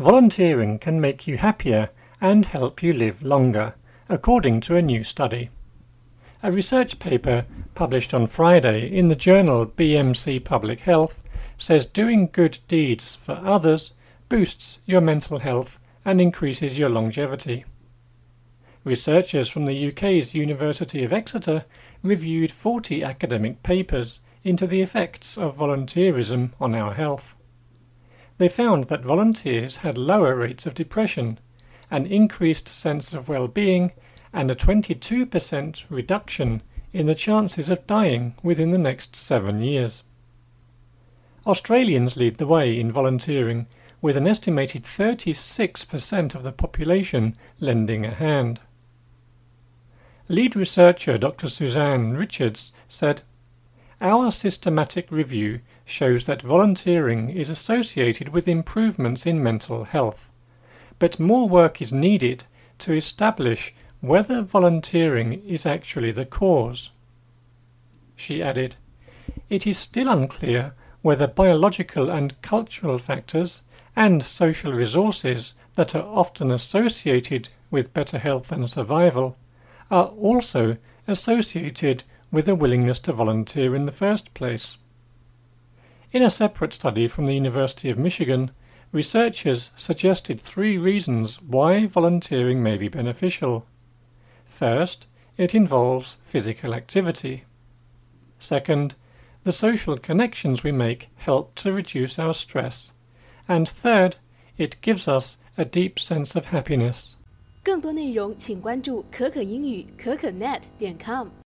volunteering can make you happier and help you live longer, according to a new study. A research paper published on Friday in the journal BMC Public Health says doing good deeds for others boosts your mental health and increases your longevity. Researchers from the UK's University of Exeter reviewed 40 academic papers into the effects of volunteerism on our health. They found that volunteers had lower rates of depression, an increased sense of well-being, and a 22% reduction in the chances of dying within the next 7 years. Australians lead the way in volunteering, with an estimated 36% of the population lending a hand. Lead researcher Dr. Suzanne Richards said, "Our systematic review shows that volunteering is associated with improvements in mental health, but more work is needed to establish whether volunteering is actually the cause." She added, "It is still unclear whether biological and cultural factors and social resources that are often associated with better health and survival are also associated with a willingness to volunteer in the first place." In a separate study from the University of Michigan, researchers suggested 3 reasons why volunteering may be beneficial. First, it involves physical activity. Second, the social connections we make help to reduce our stress. And third, it gives us a deep sense of happiness. 更多内容请关注可可英语可可net.com。